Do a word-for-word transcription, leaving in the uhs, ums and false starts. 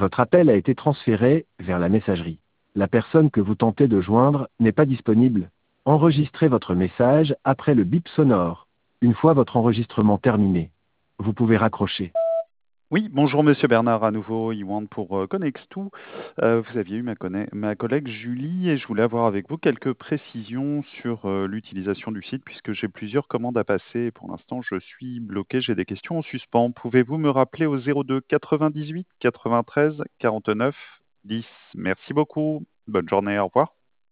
Votre appel a été transféré vers la messagerie. La personne que vous tentez de joindre n'est pas disponible. Enregistrez votre message après le bip sonore. Une fois votre enregistrement terminé, vous pouvez raccrocher. Oui, bonjour Monsieur Bernard, à nouveau, Iwan pour euh, Connextou. Euh, vous aviez eu ma, conne- ma collègue Julie et je voulais avoir avec vous quelques précisions sur euh, l'utilisation du site puisque j'ai plusieurs commandes à passer et pour l'instant je suis bloqué, j'ai des questions en suspens. Pouvez-vous me rappeler au zéro deux quatre-vingt-dix-huit quatre-vingt-treize quarante-neuf dix? Merci beaucoup, bonne journée, au revoir.